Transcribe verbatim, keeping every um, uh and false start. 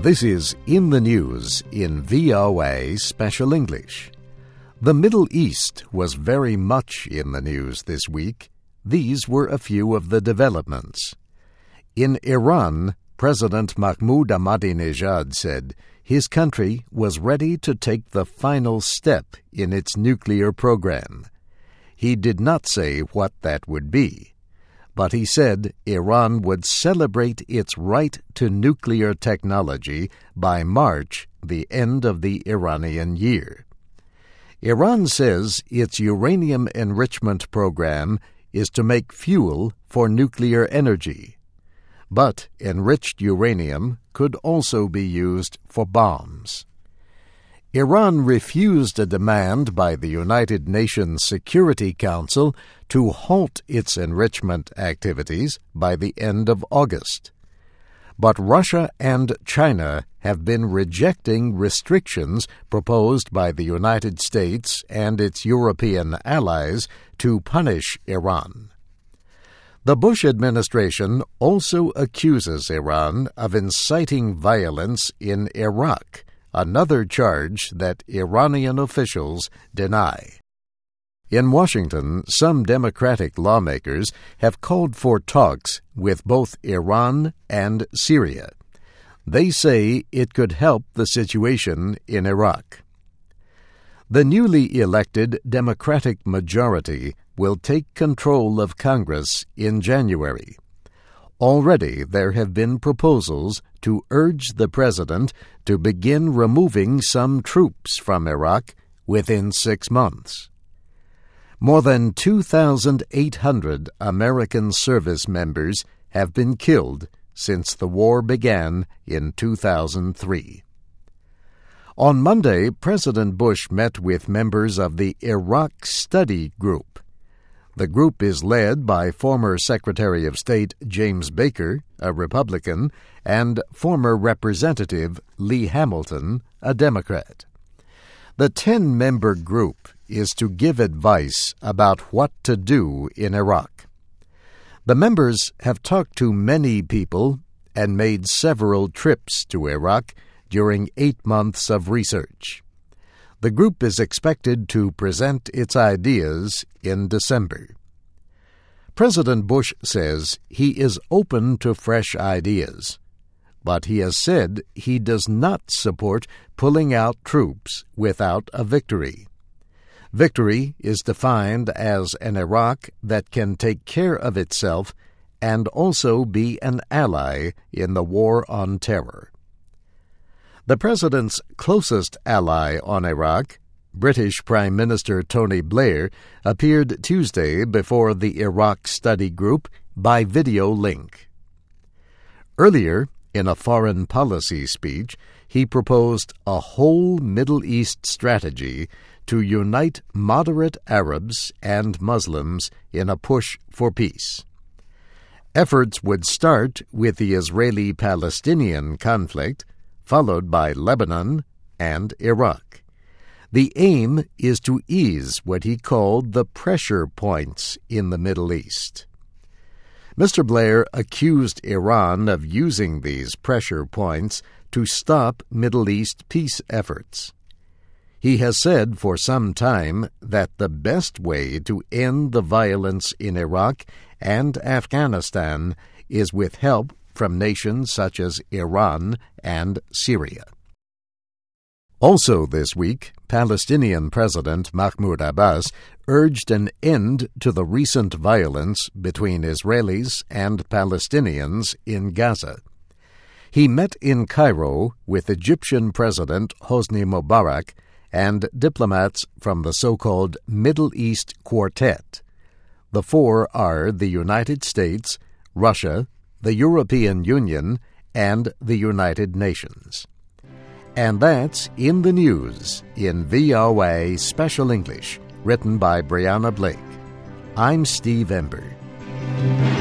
This is In the News in V O A Special English. The Middle East was very much in the news this week. These were a few of the developments. In Iran, President Mahmoud Ahmadinejad said his country was ready to take the final step in its nuclear program. He did not say what that would be, but he said Iran would celebrate its right to nuclear technology by March, the end of the Iranian year. Iran says its uranium enrichment program is to make fuel for nuclear energy. But enriched uranium could also be used for bombs. Iran refused a demand by the United Nations Security Council to halt its enrichment activities by the end of August. But Russia and China have been rejecting restrictions proposed by the United States and its European allies to punish Iran. The Bush administration also accuses Iran of inciting violence in Iraq, another charge that Iranian officials deny. In Washington, some Democratic lawmakers have called for talks with both Iran and Syria. They say it could help the situation in Iraq. The newly elected Democratic majority will take control of Congress in January. Already there have been proposals to urge the president to begin removing some troops from Iraq within six months. More than two thousand eight hundred American service members have been killed since the war began in two thousand three. On Monday, President Bush met with members of the Iraq Study Group. The group is led by former Secretary of State James Baker, a Republican, and former Representative Lee Hamilton, a Democrat. The ten-member group is to give advice about what to do in Iraq. The members have talked to many people and made several trips to Iraq during eight months of research. The group is expected to present its ideas in December. President Bush says he is open to fresh ideas, but he has said he does not support pulling out troops without a victory. Victory is defined as an Iraq that can take care of itself and also be an ally in the war on terror. The president's closest ally on Iraq, British Prime Minister Tony Blair, appeared Tuesday before the Iraq Study Group by video link. Earlier, in a foreign policy speech, he proposed a whole Middle East strategy to unite moderate Arabs and Muslims in a push for peace. Efforts would start with the Israeli-Palestinian conflict, followed by Lebanon and Iraq. The aim is to ease what he called the pressure points in the Middle East. Mister Blair accused Iran of using these pressure points to stop Middle East peace efforts. He has said for some time that the best way to end the violence in Iraq and Afghanistan is with help from nations such as Iran and Syria. Also this week, Palestinian President Mahmoud Abbas urged an end to the recent violence between Israelis and Palestinians in Gaza. He met in Cairo with Egyptian President Hosni Mubarak and diplomats from the so-called Middle East Quartet. The four are the United States, Russia, the European Union, and the United Nations. And that's In the News in V O A Special English, written by Brianna Blake. I'm Steve Ember.